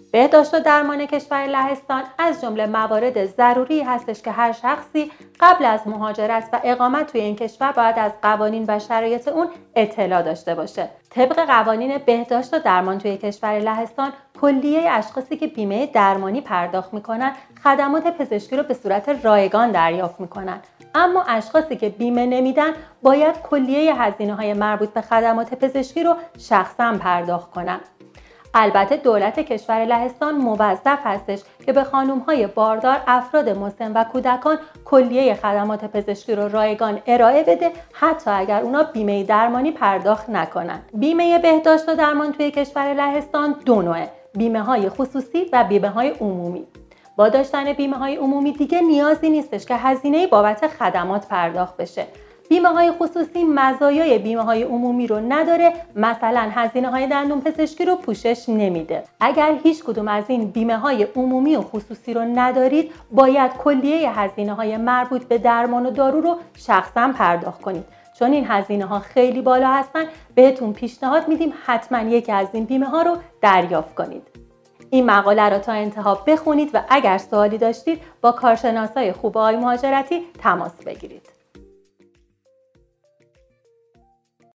بهداشت و درمان کشور لهستان از جمله موارد ضروری هستش که هر شخصی قبل از مهاجرت و اقامت توی این کشور باید از قوانین و شرایط اون اطلاع داشته باشه. طبق قوانین بهداشت و درمان توی کشور لهستان، کلیه اشخاصی که بیمه درمانی پرداخت میکنن خدمات پزشکی رو به صورت رایگان دریافت میکنن. اما اشخاصی که بیمه نمیدن باید کلیه هزینه‌های مربوط به خدمات پزشکی رو شخصاً پرداخت کنن. البته دولت کشور لهستان موظف هستش که به خانم‌های باردار، افراد مسن و کودکان کلیه خدمات پزشکی رو رایگان ارائه بده، حتی اگر اونا بیمه درمانی پرداخت نکنن. بیمه بهداشت و درمان توی کشور لهستان دو نوعه: بیمه‌های خصوصی و بیمه‌های عمومی. با داشتن بیمه‌های عمومی دیگه نیازی نیستش که هزینه بابت خدمات پرداخت بشه. بیمه‌های خصوصی مزایای بیمه‌های عمومی رو نداره، مثلا هزینه‌های دندون پزشکی رو پوشش نمیده. اگر هیچ کدوم از این بیمه‌های عمومی و خصوصی رو ندارید، باید کلیه هزینه‌های مربوط به درمان و دارو رو شخصاً پرداخت کنید. چون این هزینه‌ها خیلی بالا هستن، بهتون پیشنهاد میدیم حتما یکی از این بیمه‌ها رو دریافت کنید. این مقاله رو تا انتها بخونید و اگر سوالی داشتید با کارشناسای خوب آقای مهاجرتی تماس بگیرید.